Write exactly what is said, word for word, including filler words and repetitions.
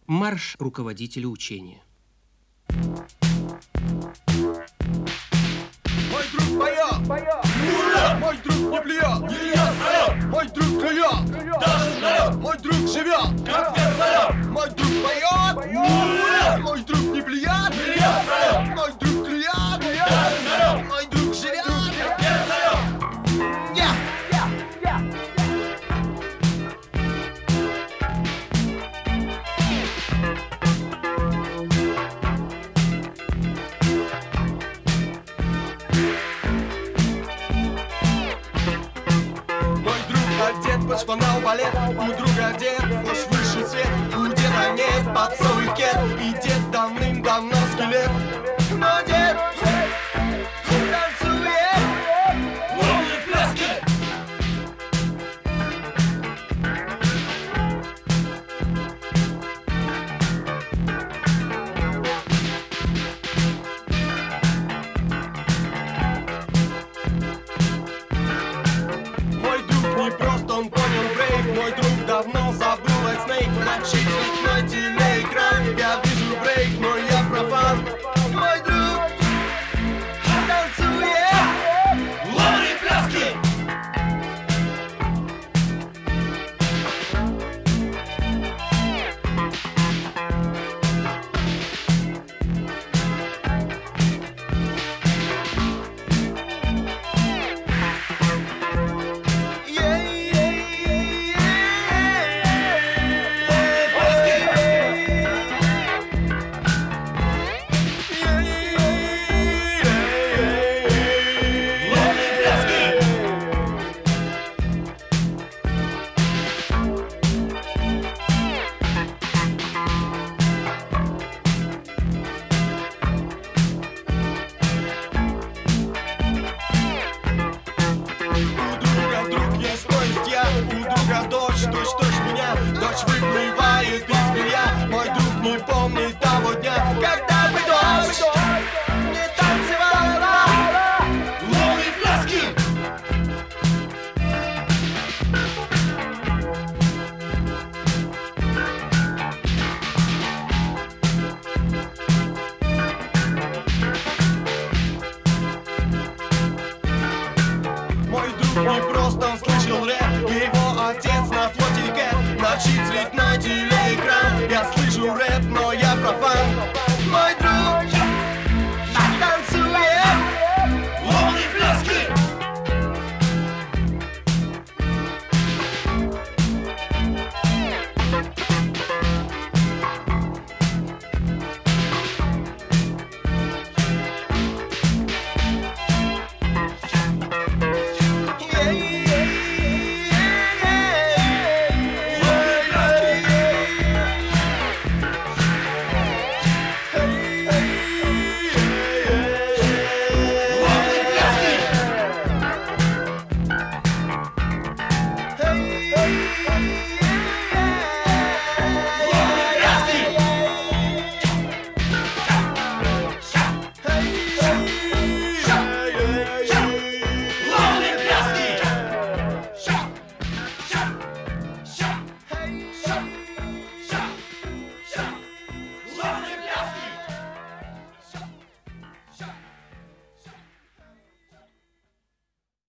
Марш руководителя учения. Мой друг поет, ура! Мой друг не плюет, не ест, мой друг клюет, даже налет. Мой друг живет, как вертолет. Мой друг поет, ура! Мой друг не плюет, не ест, мой друг клюет, даже налет. Мой друг живет, как вертолет. Yeah. Одет под шпанал балет, у друга одет вхож высший свет. У деда нет под собой кет, и дед давным-давно скелет. Но дед танцует лунные пляски. Не просто он понял брейк, мой друг давно забыл White Snake. Начать на телеэкран, я вижу брейк, но я профан. Мой друг танцует лунные пляски. Дочь, дочь, дочь меня, дочь выплывает из меня. Мой друг не помнит того дня, когда бы дочь не танцевала лунные пляски. Мой друг не просто, он слышал рэп, его отец на флоте Кэт. Начать на телеэкран, я слышу рэп, но я профан.